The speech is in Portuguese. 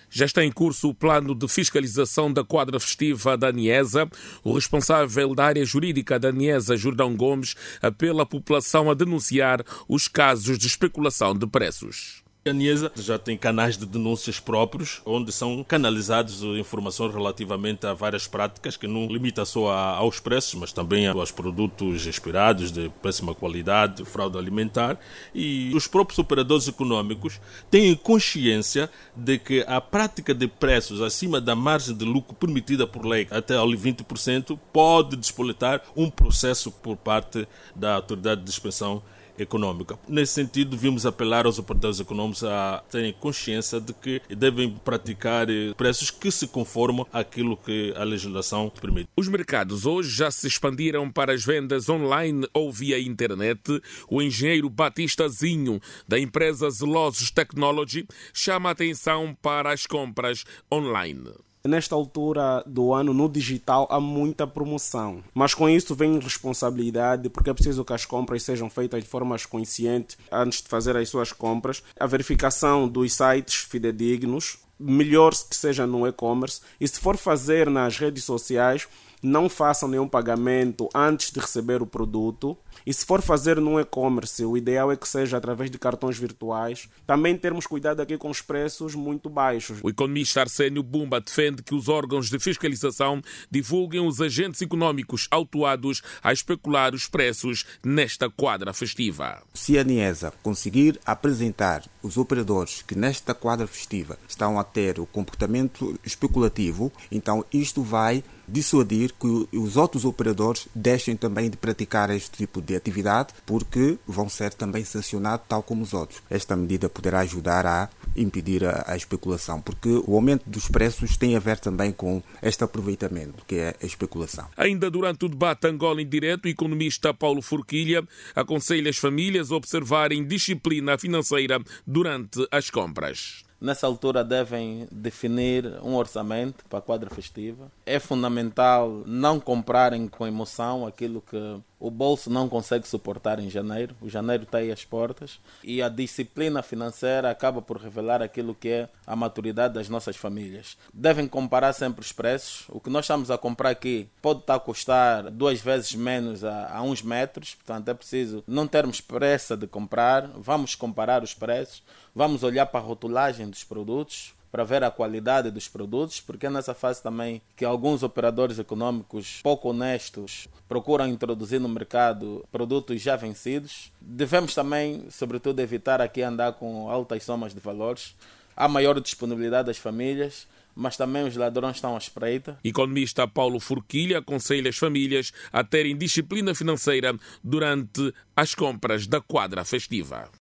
Já está em curso o plano de fiscalização da quadra festiva da Aniesa. O responsável da área jurídica da Aniesa, Jordão Gomes, apela à população a denunciar os casos de especulação de preços. A Aniesa já tem canais de denúncias próprios, onde são canalizadas informações relativamente a várias práticas, que não limita só aos preços, mas também aos produtos expirados de péssima qualidade, fraude alimentar. E os próprios operadores econômicos têm consciência de que a prática de preços acima da margem de lucro permitida por lei, até ali 20%, pode despoletar um processo por parte da Autoridade de Inspeção Econômica. Nesse sentido, vimos apelar aos operadores econômicos a terem consciência de que devem praticar preços que se conformam àquilo que a legislação permite. Os mercados hoje já se expandiram para as vendas online ou via internet. O engenheiro Batista Zinho, da empresa Zelosos Technology, chama a atenção para as compras online. Nesta altura do ano, no digital, há muita promoção. Mas com isso vem responsabilidade, porque é preciso que as compras sejam feitas de forma consciente antes de fazer as suas compras. A verificação dos sites fidedignos, melhor que seja no e-commerce. E se for fazer nas redes sociais, não façam nenhum pagamento antes de receber o produto. E se for fazer no e-commerce, o ideal é que seja através de cartões virtuais. Também termos cuidado aqui com os preços muito baixos. O economista Arsénio Bumba defende que os órgãos de fiscalização divulguem os agentes econômicos autuados a especular os preços nesta quadra festiva. Se a Aniesa conseguir apresentar os operadores que nesta quadra festiva estão a ter o comportamento especulativo, então isto vai dissuadir que os outros operadores deixem também de praticar este tipo de atividade, porque vão ser também sancionados tal como os outros. Esta medida poderá ajudar a impedir a especulação, porque o aumento dos preços tem a ver também com este aproveitamento, que é a especulação. Ainda durante o debate Angola em Direto, o economista Paulo Forquilha aconselha as famílias a observarem disciplina financeira durante as compras. Nessa altura devem definir um orçamento para a quadra festiva. É fundamental não comprarem com emoção aquilo que o bolso não consegue suportar em janeiro. O janeiro está aí às portas. E a disciplina financeira acaba por revelar aquilo que é a maturidade das nossas famílias. Devem comparar sempre os preços. O que nós estamos a comprar aqui pode estar a custar 2 vezes menos a uns metros. Portanto, é preciso não termos pressa de comprar. Vamos comparar os preços. Vamos olhar para a rotulagem dos produtos, para ver a qualidade dos produtos, porque é nessa fase também que alguns operadores econômicos pouco honestos procuram introduzir no mercado produtos já vencidos. Devemos também, sobretudo, evitar aqui andar com altas somas de valores. Há maior disponibilidade das famílias, mas também os ladrões estão à espreita. Economista Paulo Forquilha aconselha as famílias a terem disciplina financeira durante as compras da quadra festiva.